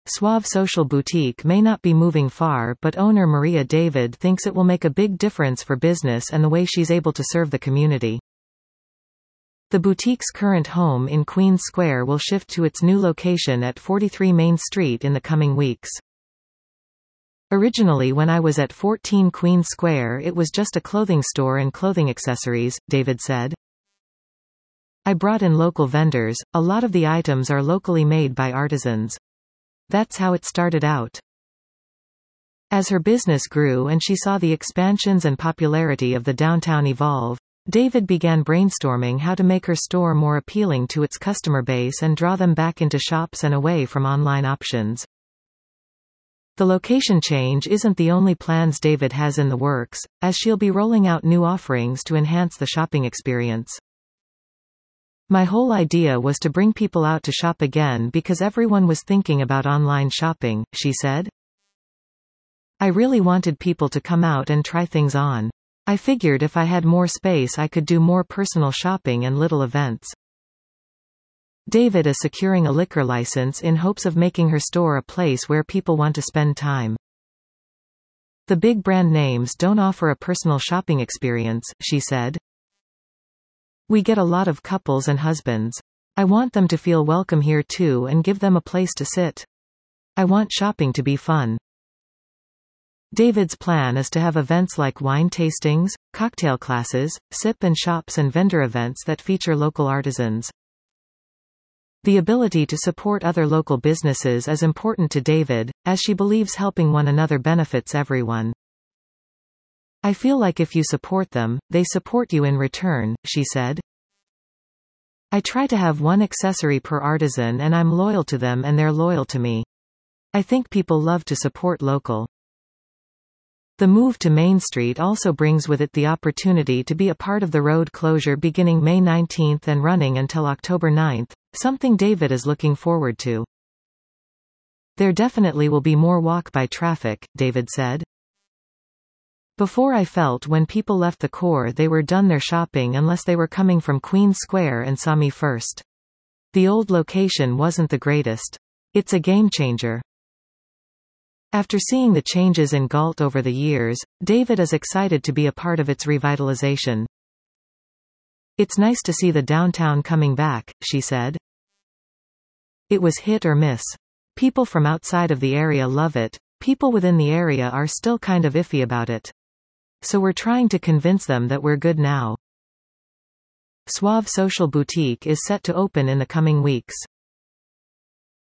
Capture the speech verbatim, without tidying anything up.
Suave Social Boutique may not be moving far, but owner Maria David thinks it will make a big difference for business and the way she's able to serve the community. The boutique's current home in Queens Square will shift to its new location at forty-three Main Street in the coming weeks. Originally, when I was at fourteen Queens Square, it was just a clothing store and clothing accessories, David said. I brought in local vendors, a lot of the items are locally made by artisans. That's how it started out. As her business grew and she saw the expansions and popularity of the downtown evolve, David began brainstorming how to make her store more appealing to its customer base and draw them back into shops and away from online options. The location change isn't the only plans David has in the works, as she'll be rolling out new offerings to enhance the shopping experience. My whole idea was to bring people out to shop again because everyone was thinking about online shopping, she said. I really wanted people to come out and try things on. I figured if I had more space I could do more personal shopping and little events. David is securing a liquor license in hopes of making her store a place where people want to spend time. The big brand names don't offer a personal shopping experience, she said. We get a lot of couples and husbands. I want them to feel welcome here too and give them a place to sit. I want shopping to be fun. David's plan is to have events like wine tastings, cocktail classes, sip and shops and vendor events that feature local artisans. The ability to support other local businesses is important to David, as she believes helping one another benefits everyone. I feel like if you support them, they support you in return, she said. I try to have one accessory per artisan and I'm loyal to them and they're loyal to me. I think people love to support local. The move to Main Street also brings with it the opportunity to be a part of the road closure beginning May nineteenth and running until October ninth, something David is looking forward to. There definitely will be more walk-by traffic, David said. Before I felt when people left the core they were done their shopping unless they were coming from Queens Square and saw me first. The old location wasn't the greatest. It's a game changer. After seeing the changes in Galt over the years, David is excited to be a part of its revitalization. It's nice to see the downtown coming back, she said. It was hit or miss. People from outside of the area love it, people within the area are still kind of iffy about it. So we're trying to convince them that we're good now. Suave Social Boutique is set to open in the coming weeks.